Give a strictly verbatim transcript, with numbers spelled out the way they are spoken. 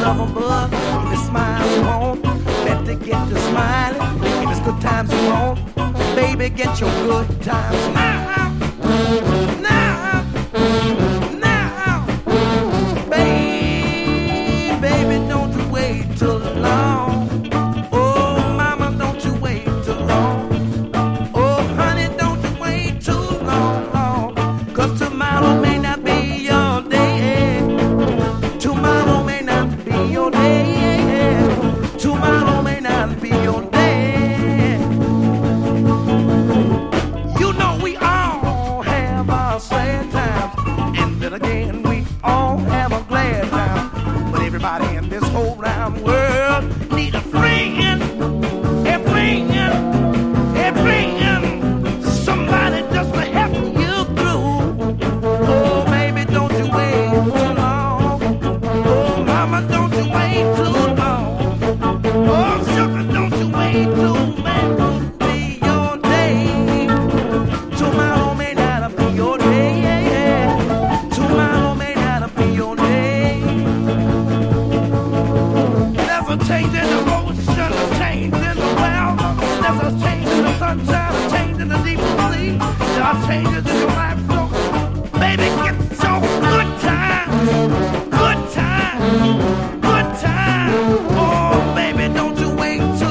have a bug, if it's smiles you want, better get to smiling. If it's good times you want, baby, get your good times now. Now, now, baby, baby, don't you wait too long. Oh, mama, don't you wait too long. Oh, honey, don't you wait too long, long. 'Cause tomorrow may not be your day. Tomorrow may not be your day. Tomorrow may not be your day. You know we all have our sad times, and then again we all have a glad time. But everybody in this whole round world need a friend, a friend, a friend, somebody just to help you through. Oh, baby, don't you wait too long. Oh, mama, don't you wait too long. Oh, sugar, don't you wait too long. Be your day. Tomorrow may not be your day. Tomorrow may not be your day. There's a change in the ocean, a change in the weather. There's a change in the sunshine, a change in the deep sea. There are changes in